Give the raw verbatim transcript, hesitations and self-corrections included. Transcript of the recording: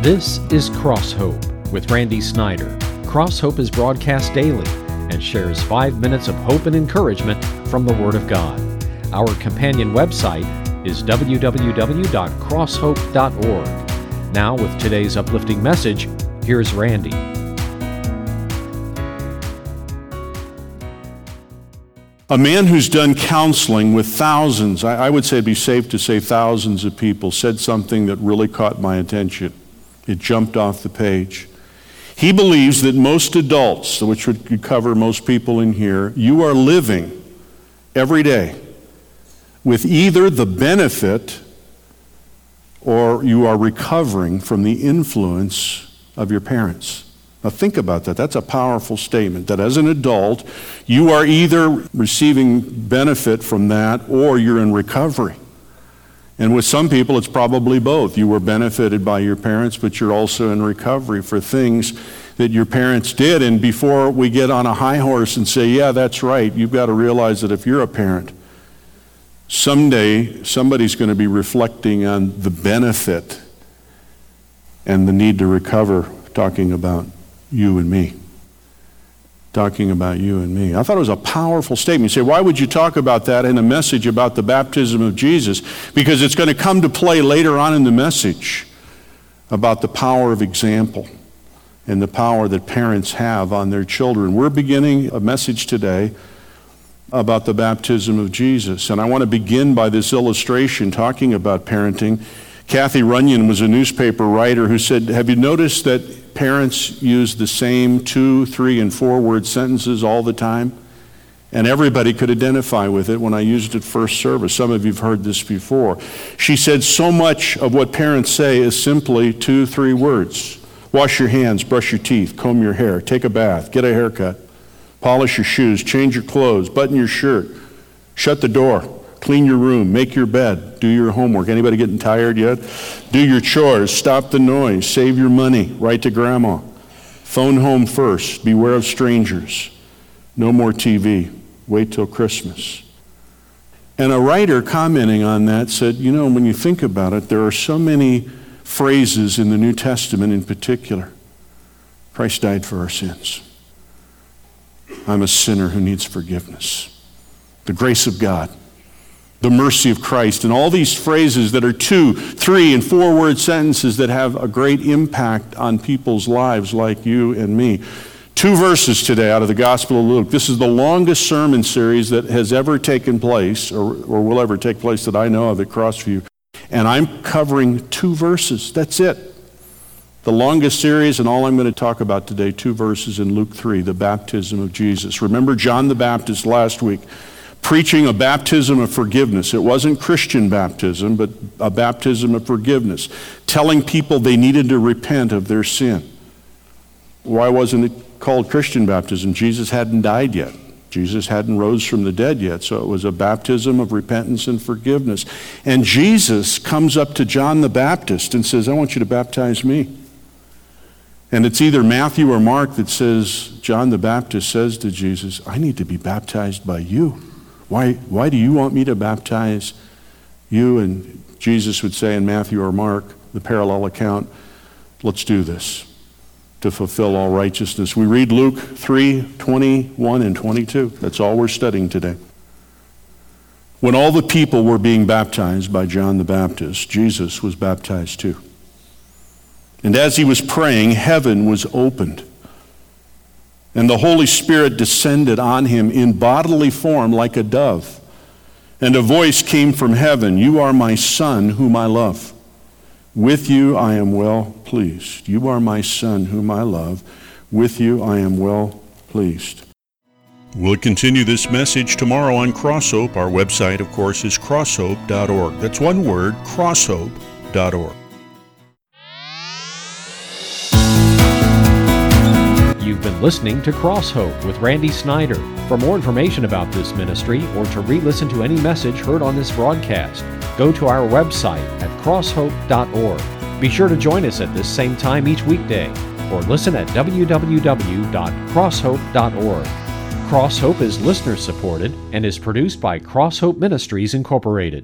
This is Cross Hope with Randy Snyder. Cross Hope is broadcast daily and shares five minutes of hope and encouragement from the Word of God. Our companion website is w w w dot cross hope dot org. Now, with today's uplifting message, here's Randy. A man who's done counseling with thousands, I, I would say it'd be safe to say thousands of people, said something that really caught my attention. It jumped off the page. He believes that most adults, which would cover most people in here, you are living every day with either the benefit or you are recovering from the influence of your parents. Now think about that. That's a powerful statement, that as an adult, you are either receiving benefit from that or you're in recovery. And with some people, it's probably both. You were benefited by your parents, but you're also in recovery for things that your parents did. And before we get on a high horse and say, yeah, that's right, you've got to realize that if you're a parent, someday somebody's going to be reflecting on the benefit and the need to recover, talking about you and me. Talking about you and me. I thought it was a powerful statement. You say, why would you talk about that in a message about the baptism of Jesus? Because it's going to come to play later on in the message about the power of example and the power that parents have on their children. We're beginning a message today about the baptism of Jesus. And I want to begin by this illustration talking about parenting. Kathy Runyon was a newspaper writer who said, have you noticed that parents use the same two, three, and four-word sentences all the time? And everybody could identify with it when I used it first service. Some of you have heard this before. She said so much of what parents say is simply two, three words. Wash your hands, brush your teeth, comb your hair, take a bath, get a haircut, polish your shoes, change your clothes, button your shirt, shut the door, clean your room, make your bed, do your homework. Anybody getting tired yet? Do your chores, stop the noise, save your money, write to grandma. Phone home first, beware of strangers. No more T V, wait till Christmas. And a writer commenting on that said, you know, when you think about it, there are so many phrases in the New Testament in particular. Christ died for our sins. I'm a sinner who needs forgiveness. The grace of God. The mercy of Christ, and all these phrases that are two, three, and four-word sentences that have a great impact on people's lives like you and me. Two verses today out of the Gospel of Luke. This is the longest sermon series that has ever taken place, or, or will ever take place that I know of at Crossview. And I'm covering two verses. That's it. The longest series, and all I'm going to talk about today, two verses in Luke three, the baptism of Jesus. Remember John the Baptist last week, preaching a baptism of forgiveness. It wasn't Christian baptism, but a baptism of forgiveness, telling people they needed to repent of their sin. Why wasn't it called Christian baptism? Jesus hadn't died yet. Jesus hadn't rose from the dead yet, so it was a baptism of repentance and forgiveness. And Jesus comes up to John the Baptist and says, I want you to baptize me. And it's either Matthew or Mark that says, John the Baptist says to Jesus, I need to be baptized by you. Why, why do you want me to baptize you? And Jesus would say in Matthew or Mark, the parallel account, let's do this to fulfill all righteousness. We read Luke three, twenty-one and twenty-two. That's all we're studying today. When all the people were being baptized by John the Baptist, Jesus was baptized too. And as he was praying, heaven was opened. And the Holy Spirit descended on him in bodily form like a dove. And a voice came from heaven, you are my Son whom I love. With you I am well pleased. You are my Son whom I love. With you I am well pleased. We'll continue this message tomorrow on Cross Hope. Our website, of course, is cross hope dot org. That's one word, cross hope dot org. You've been listening to Cross Hope with Randy Snyder. For more information about this ministry or to re-listen to any message heard on this broadcast, go to our website at cross hope dot org. Be sure to join us at this same time each weekday or listen at w w w dot cross hope dot org. Cross Hope is listener supported and is produced by Cross Hope Ministries Incorporated.